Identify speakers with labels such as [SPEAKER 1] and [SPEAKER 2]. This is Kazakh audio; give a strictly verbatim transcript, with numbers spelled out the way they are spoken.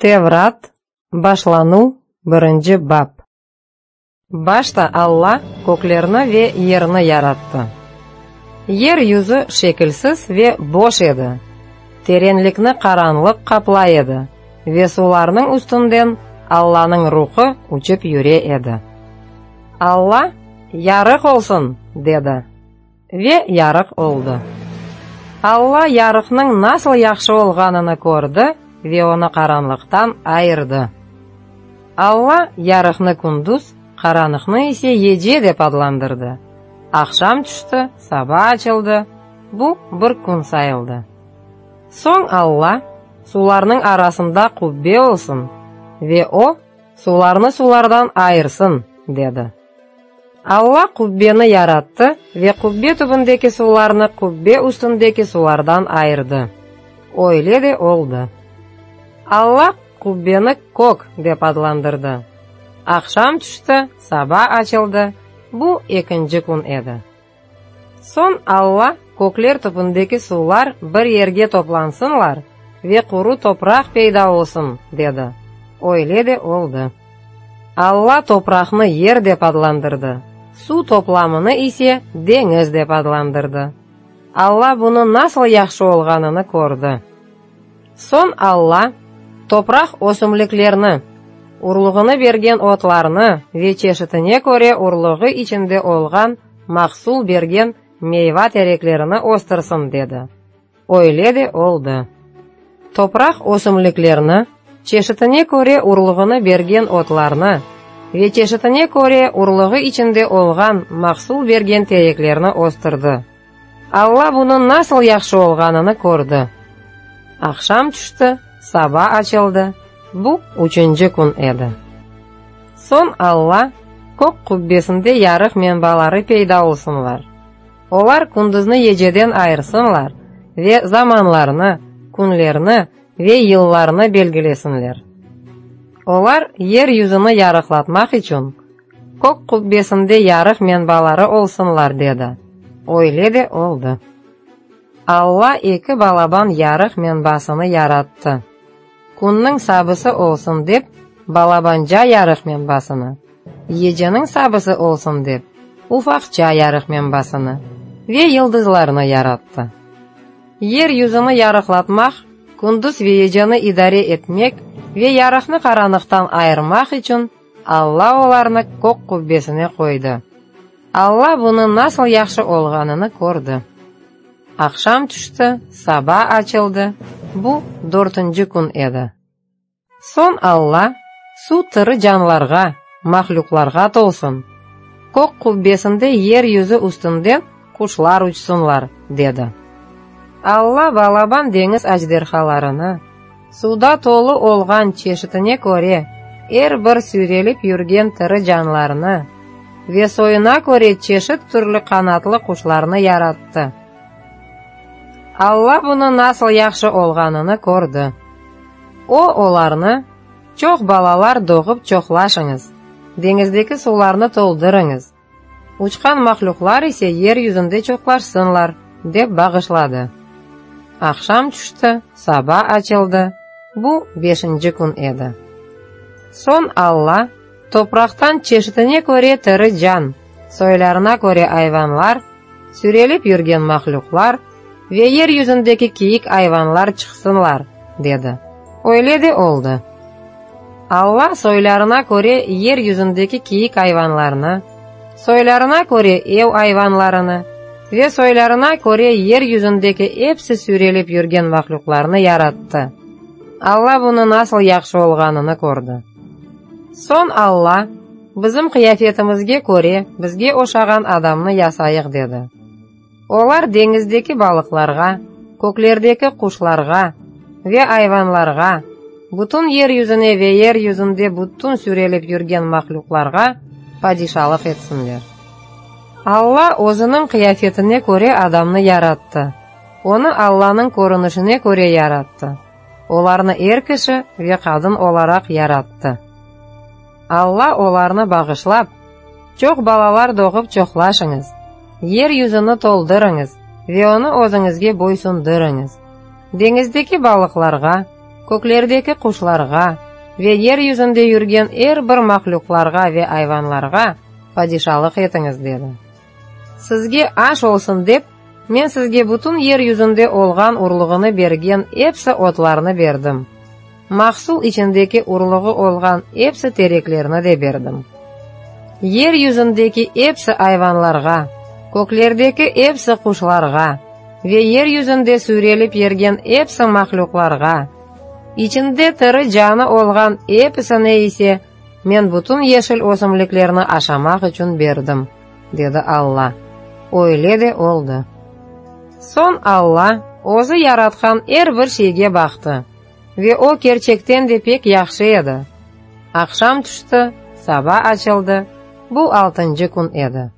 [SPEAKER 1] Теврат, башлану, бірінші бап. Башта Алла көклерні ве ерні яратты. Ер yüzі шекілсіз ве бош еді. Теренлікні қаранлық қаплай еді. Ве суларның үстінден Алланың рухы учып юре еді. Алла ярық олсын, деді. Ве ярық олды. Алла ярықның насыл яқшы олғаныны көрді, ве оны қаранлықтан айырды. Алла ярықны күндіз, қаранықны есе еже деп адlandырды. Ақшам түшті, саба açılды, бұл бір күн сайылды. Соң Алла суларның арасында құббе олсын, ве о суларны сулардан айырсын, деді. Алла құббені яратты, ве құббе түбіндекі суларны құббе үстіндекі сулардан айырды. Ойледі олды. Алла құббені көк деп адlandырды. Ақшам түшті, саба açılды, бұл екінші күн еді. Сон Алла көклер түбіндекі сулар бір ерге топлансынлар, ве құру топрақ пейда олсын, деді. Ойледі олды. Алла топрақны ер деп адlandырды. Су топламыны исе деңіз деп адlandырды. Алла бұны насыл яқшы олғаныны көрді. Сон Алла топрақ өсімліклерні, ұрлығыны берген отларны, ве чешітіне көре ұрлығы içinde олған мақсул берген мейва тереклеріні остырсын, деді. Ойледі олды. Топрақ өсімліклерні, чешітіне көре ұрлығыны берген отларны, ве чешітіне көре ұрлығы içinde олған мақсул берген тереклеріні остырды. Алла бұның насыл яқшы олғаныны көрді. Ақшам түшті, саба açılды, бұл үшінші күн еді. Сон Алла көк құббесінде ярық менбалары пейда олсынлар. Олар күндізні ежеден айырсынлар, ве заманларны, күнлерні, ве йылларны белгілесінлер. Олар ер yüzіні ярықлатмақ үшін көк құббесінде ярық менбалары олсынлар, деді. Ойледі олды. Алла екі балабан ярық менбасыны яратты. Күннің сабысы олсын деп, балабанжа ярық менбасыны, еженің сабысы олсын деп, уфақча ярық менбасыны, ве йылдызларыны яратты. Ер yüzіні ярықлатмақ, күндіз ве ежені идаре етмек, ве ярықны қаранықтан айырмақ үшін Алла оларны көк құббесіне қойды. Алла бұны насыл яқшы олғаныны көрді. Ақшам түшті, саба açılды, бұл дөртінші күн еді. Сон Алла су тірі жанларға, мақлюкларға толсын. Көк құббесінде ер yüzі үстінден құшлар ұчсынлар, деді. Алла балабан деңіз аждерхаларыны, суда толы олған чешітіне көре, ер бір сүйреліп юрген тірі жанларыны, ве сойына көре чешіт түрлі қанатлы құшларыны яратты. Алла бұны насыл яқшы олғаныны көрді. О оларны, чоқ балалар доғып чоқлашыңыз, деңіздегі суларны толдырыңыз. Учқан мақлюклар есе ер yüzінде чоқлашсынлар, деп бағышлады. Ақшам түшті, саба açılды, бұл бешінші күн еді. Сон Алла топрақтан чешітіне көре тірі жан, сойларына көре айванлар, сүреліп юрген мақлюклар, ве ер yüzіндегі киік айванлар чықсынлар, деді. Ойледі олды. Алла сойларына көре ер yüzіндегі киік айванларыны, сойларына көре еу айванларыны, ве сойларына көре ер yüzіндегі епсі сүреліп юрген мақлюкларыны яратты. Алла бұны насыл яқшы олғаныны көрді. Сон Алла біздің қияфетімізге көре бізге ошаған адамны ясайық, деді. Олар деңіздегі балықларға, көклердегі құшларға, ве айванларға, бұтын ер yüzіне ве ер yüzінде бұтын сүреліп юрген мақлюкларға падишалық етсінлер. Алла өзінің қияфетіне көре адамны яратты. Оны Алланың көрінішіне көре яратты. Оларны ер кіші ве қадын оларақ яратты. Алла оларны бағышлап, чоқ балалар доғып чоқлашыңыз, ер yüzіні толдырыңыз, ве оны өзіңізге бойсундырыңыз. Деңіздегі балықларға, көклердегі құшларға ве ер yüzінде жүрген әр бір мақлуқларға ве айванларға падишалық етіңіз деді. Сізге аш олсын деп, мен сізге бүтін ер yüzінде олған ұрлығыны берген епсі отларны бердім. Мақсул içindeki ұрлығы олған епсі тереклеріні де бердім. Ер yüzіндегі епсі айванларға, көклердегі епсі құшларға ве ер yüzінде сүреліп ерген епсі мақлуқларға, içinde тірі жаны олған епсіне есе, мен бүтін ешіл өсімліклеріні ашамақ үшін бердім, деді Алла. Ойледі олды. Сон Алла өзі яратқан әр бір шейге бақты, ве о керчектен де пек яқшы еді. Ақшам түшті, саба açılды, бұл алтыншы күн еді.